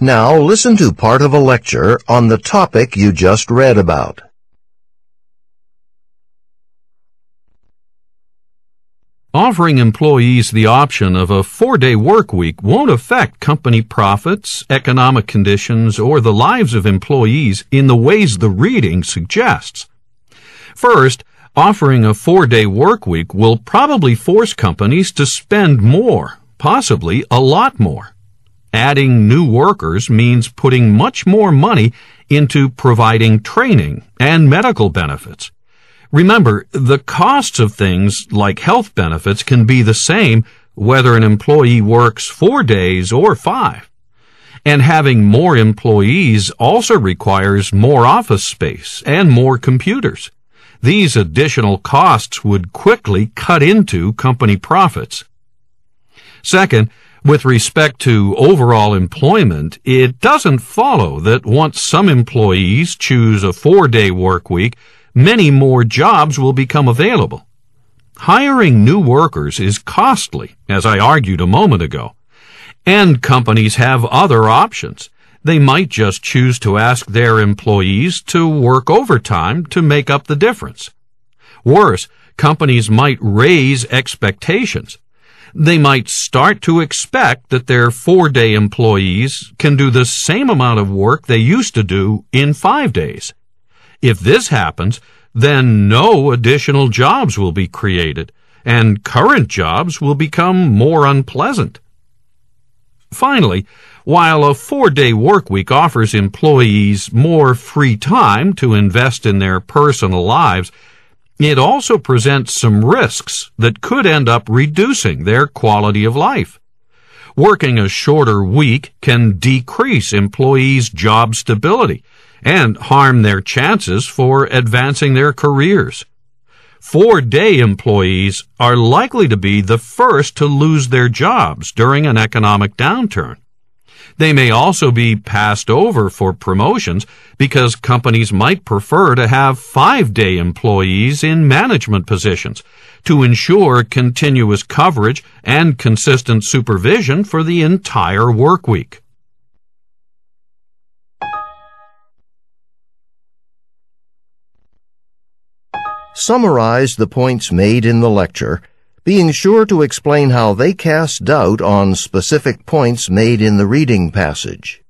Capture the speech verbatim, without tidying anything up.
Now listen to part of a lecture on the topic you just read about. Offering employees the option of a four-day work week won't affect company profits, economic conditions, or the lives of employees in the ways the reading suggests. First, offering a four-day work week will probably force companies to spend more, possibly a lot more. Adding new workers means putting much more money into providing training and medical benefits. Remember, the costs of things like health benefits can be the same whether an employee works four days or five. And having more employees also requires more office space and more computers. These additional costs would quickly cut into company profits. Second, with respect to overall employment, it doesn't follow that once some employees choose a four-day work week, many more jobs will become available. Hiring new workers is costly, as I argued a moment ago, and companies have other options. They might just choose to ask their employees to work overtime to make up the difference. Worse, companies might raise expectations. They might start to expect that their four-day employees can do the same amount of work they used to do in five days. If this happens, then no additional jobs will be created, and current jobs will become more unpleasant. Finally, while a four-day workweek offers employees more free time to invest in their personal lives, it also presents some risks that could end up reducing their quality of life. Working a shorter week can decrease employees' job stability and harm their chances for advancing their careers. Four-day employees are likely to be the first to lose their jobs during an economic downturn. They may also be passed over for promotions because companies might prefer to have five-day employees in management positions to ensure continuous coverage and consistent supervision for the entire work week. Summarize the points made in the lecture, being sure to explain how they cast doubt on specific points made in the reading passage.